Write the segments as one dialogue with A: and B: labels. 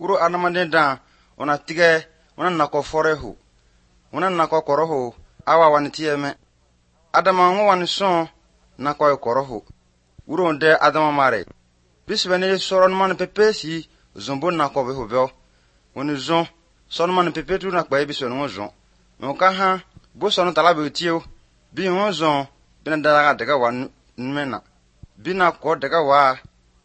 A: wuro adamaden dan ona tige ona nako forehu ona nako korohu awa wani tieme adama ngo wani son nako korohu wuro nde adama mare bisbene soron man pepesi zombo nako behu bel woni zon son man pepetu na kpa ebiso no zon no ka ha bo son tala be tio bi won zon bina daga daga wan mena bina ko daga wa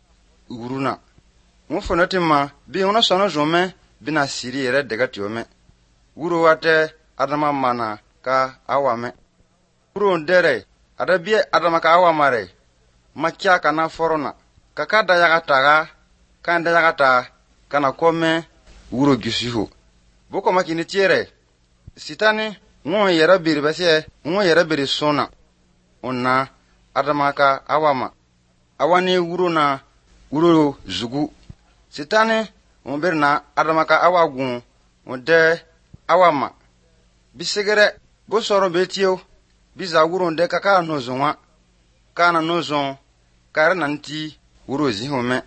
A: uruna mo fonatima bi won son zon me bina siri ere daga tiome wuro wate adama mana ka awame wuro ndere adabie adama ka awamare makia kana forona kaka daga taga kan daga ta kana kome wuro gisiho boko makini tiere sitani ngo yera biri base ngo yera biri sona onna adama ka awama awani wuro na wuro zugu sitani umberna adama ka awagun onde awama bisegere bo soro betio biza wuro nde kaka nozonwa kana nozon kare nanti wuro zihome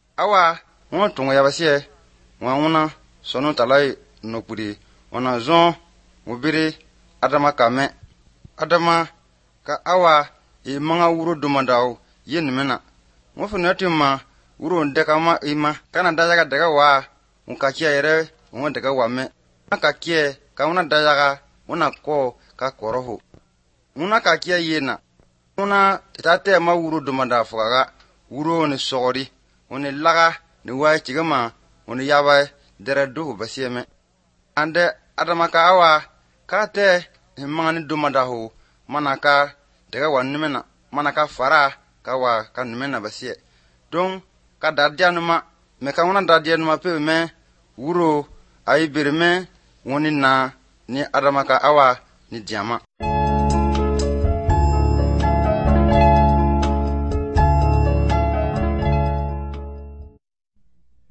A: awa won tungo yabase wona sono talai nokuri ona zon mubiri adama kame adama ka awa e manga wuro dumandao yenmena mo funatima wuro ndeka ma ima kana daga wa unka kia yere won daga wa me aka kie ka una daga una ko ka koroho una ka kia yena una tate ma wuro dumanda fuga wuro ni sogori oni laga ni wa chigama oni yaba dere do basieme ande adama ka awa ka te mangani dumanda ho manaka daga wa nimena manaka fara ka wa ka nimena basie don ka dadianuma me ka una dadianuma pe me wuro ay birme woni na ni adama ka awa ni diama